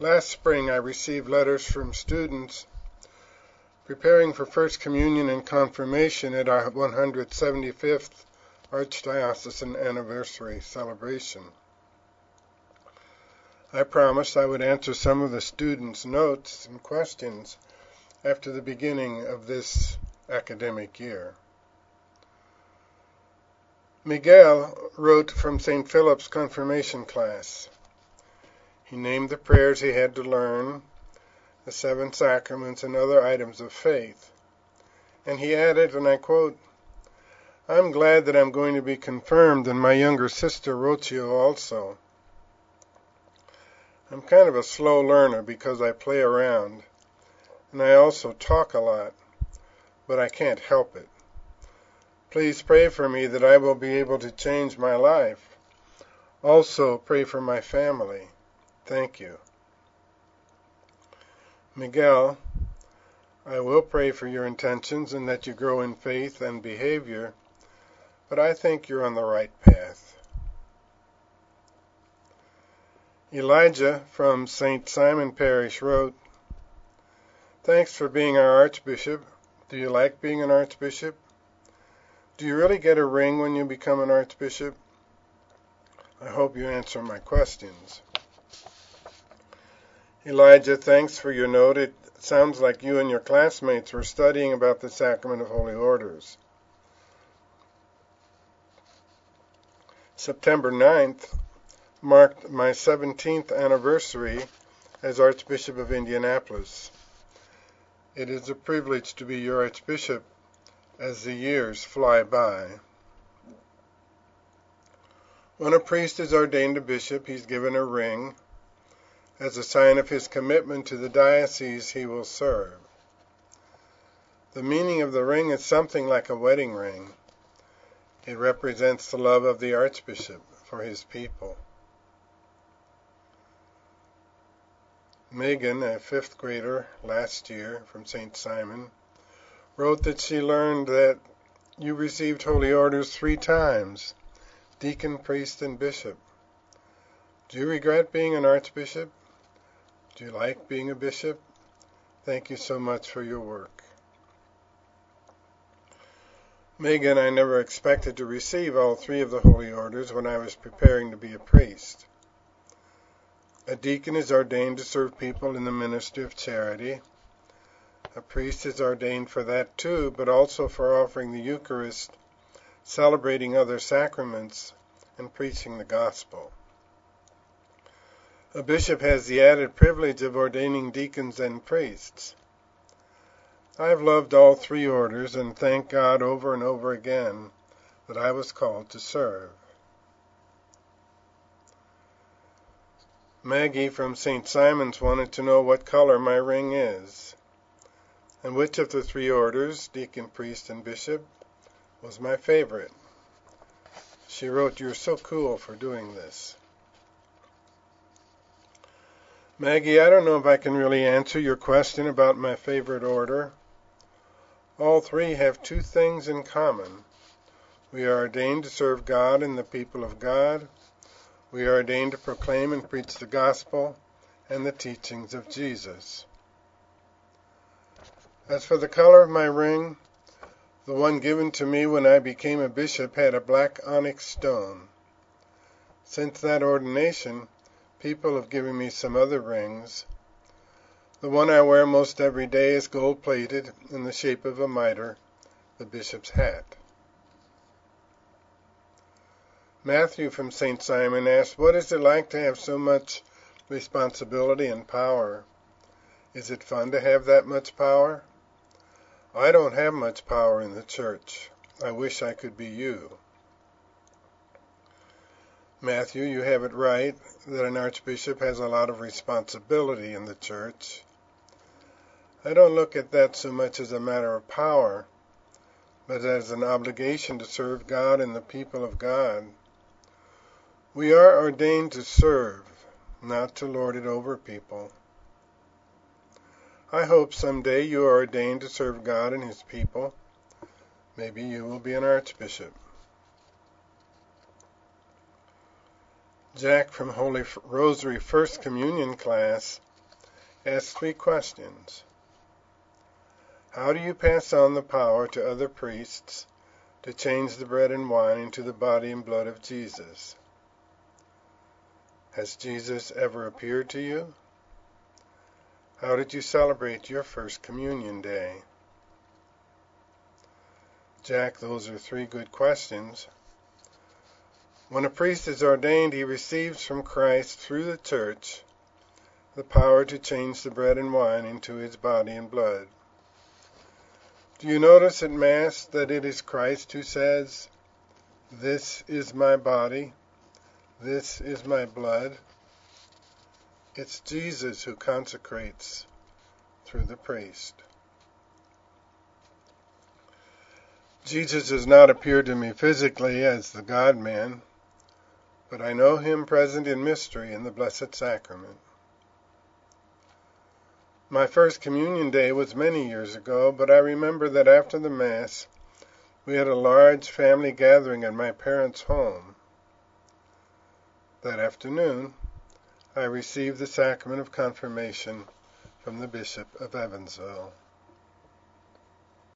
Last spring I received letters from students preparing for First Communion and Confirmation at our 175th Archdiocesan Anniversary celebration. I promised I would answer some of the students' notes and questions after the beginning of this academic year. Miguel wrote from St. Philip's confirmation class. He named the prayers he had to learn, the 7 sacraments, and other items of faith. And he added, and I quote, "I'm glad that I'm going to be confirmed, and my younger sister Rocio also. I'm kind of a slow learner because I play around, and I also talk a lot, but I can't help it. Please pray for me that I will be able to change my life. Also, pray for my family. Thank you." Miguel, I will pray for your intentions and that you grow in faith and behavior, but I think you're on the right path. Elijah from St. Simon Parish wrote, "Thanks for being our Archbishop. Do you like being an Archbishop? Do you really get a ring when you become an Archbishop? I hope you answer my questions." Elijah, thanks for your note. It sounds like you and your classmates were studying about the Sacrament of Holy Orders. September 9th marked my 17th anniversary as Archbishop of Indianapolis. It is a privilege to be your Archbishop as the years fly by. When a priest is ordained a bishop, he's given a ring as a sign of his commitment to the diocese he will serve. The meaning of the ring is something like a wedding ring. It represents the love of the Archbishop for his people. Megan, a 5th grader last year from St. Simon, wrote that she learned that you received holy orders 3 times, deacon, priest, and bishop. Do you regret being an archbishop? Do you like being a bishop? Thank you so much for your work. Megan, I never expected to receive all 3 of the holy orders when I was preparing to be a priest. A deacon is ordained to serve people in the ministry of charity. A priest is ordained for that too, but also for offering the Eucharist, celebrating other sacraments, and preaching the gospel. A bishop has the added privilege of ordaining deacons and priests. I've loved all 3 orders and thank God over and over again that I was called to serve. Maggie from St. Simon's wanted to know what color my ring is, and which of the 3 orders, deacon, priest, and bishop, was my favorite. She wrote, "You're so cool for doing this." Maggie, I don't know if I can really answer your question about my favorite order. All 3 have 2 things in common. We are ordained to serve God and the people of God. We are ordained to proclaim and preach the gospel and the teachings of Jesus. As for the color of my ring, the one given to me when I became a bishop had a black onyx stone. Since that ordination, people have given me some other rings. The one I wear most every day is gold-plated in the shape of a mitre, the bishop's hat. Matthew from St. Simon asked, "What is it like to have so much responsibility and power? Is it fun to have that much power?" I don't have much power in the church. I wish I could be you. Matthew, you have it right that an archbishop has a lot of responsibility in the church. I don't look at that so much as a matter of power, but as an obligation to serve God and the people of God. We are ordained to serve, not to lord it over people. I hope someday you are ordained to serve God and His people. Maybe you will be an archbishop. Jack from Holy Rosary First Communion class Ask 3 questions. How do you pass on the power to other priests to change the bread and wine into the body and blood of Jesus? Has Jesus ever appeared to you? How did you celebrate your First Communion Day? Jack, those are 3 good questions. When a priest is ordained, he receives from Christ through the church the power to change the bread and wine into his body and blood. Do you notice at Mass that it is Christ who says, "This is my body, this is my blood"? It's Jesus who consecrates through the priest. Jesus has not appeared to me physically as the God-man, but I know him present in mystery in the Blessed Sacrament. My First Communion Day was many years ago, but I remember that after the Mass, we had a large family gathering at my parents' home. That afternoon, I received the sacrament of confirmation from the Bishop of Evansville.